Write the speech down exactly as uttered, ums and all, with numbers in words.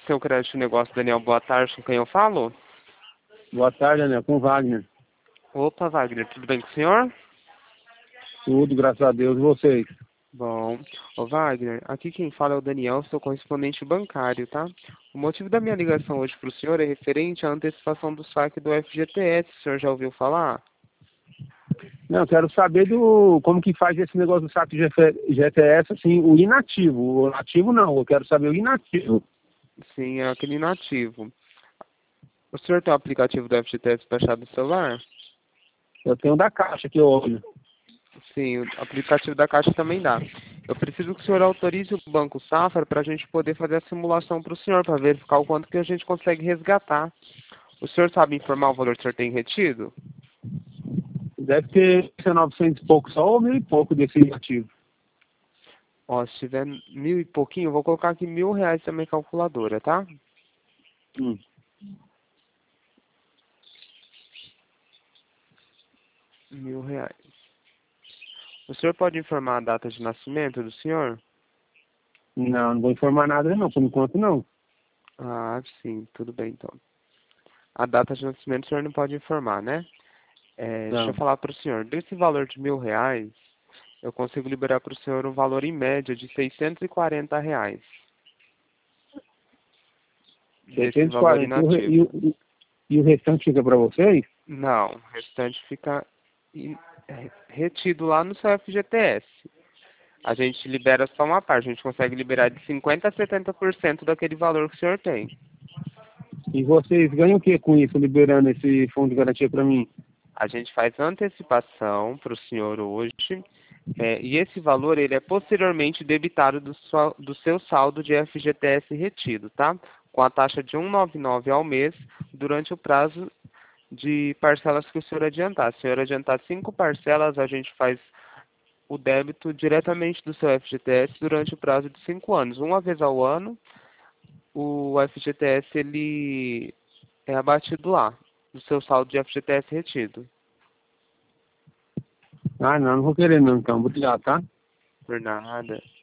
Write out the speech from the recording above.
seu crédito negócio, Daniel. Boa tarde, com quem eu falo? Boa tarde, Daniel. Com o Wagner. Opa, Wagner, tudo bem com o senhor? Tudo, graças a Deus. E vocês? Bom. Ô, Wagner, aqui quem fala é o Daniel, sou correspondente bancário, tá? O motivo da minha ligação hoje para o senhor é referente à antecipação do saque do F G T S. O senhor já ouviu falar? Não, eu quero saber do como que faz esse negócio do saque de G T S, assim, o inativo. O ativo não, eu quero saber o inativo. Sim, é aquele inativo. O senhor tem o aplicativo do F G T S baixado no celular? Eu tenho da Caixa que eu olho. Sim, o aplicativo da Caixa também dá. Eu preciso que o senhor autorize o Banco Safra para a gente poder fazer a simulação para o senhor, para verificar o quanto que a gente consegue resgatar. O senhor sabe informar o valor que o senhor tem retido? Deve ter novecentos e pouco só ou mil e pouco desse inativo. Ó, se tiver mil e pouquinho, eu vou colocar aqui mil reais na minha calculadora, tá? Hum. Mil reais. O senhor pode informar a data de nascimento do senhor? Não, não vou informar nada não, por enquanto não. Ah, sim, tudo bem então. A data de nascimento o senhor não pode informar, né? É, deixa eu Não. falar para o senhor. Desse valor de mil reais, eu consigo liberar para o senhor um valor em média de seiscentos e quarenta reais. Desse seiscentos e valor quarenta. E o, re- e, inativo. o, e o restante fica para vocês? Não, o restante fica in- é, retido lá no seu F G T S. A gente libera só uma parte, a gente consegue liberar de cinquenta por cento a setenta por cento daquele valor que o senhor tem. E vocês ganham o que com isso, liberando esse fundo de garantia para mim? A gente faz antecipação para o senhor hoje, é, e esse valor ele é posteriormente debitado do, sua, do seu saldo de F G T S retido, tá? Com a taxa de cento e noventa e nove ao mês, durante o prazo de parcelas que o senhor adiantar. Se o senhor adiantar cinco parcelas, a gente faz o débito diretamente do seu F G T S durante o prazo de cinco anos. Uma vez ao ano, o F G T S ele é abatido lá, do seu saldo de F G T S retido. Ah, não, não vou querer não, então. Obrigado, tá? Por nada.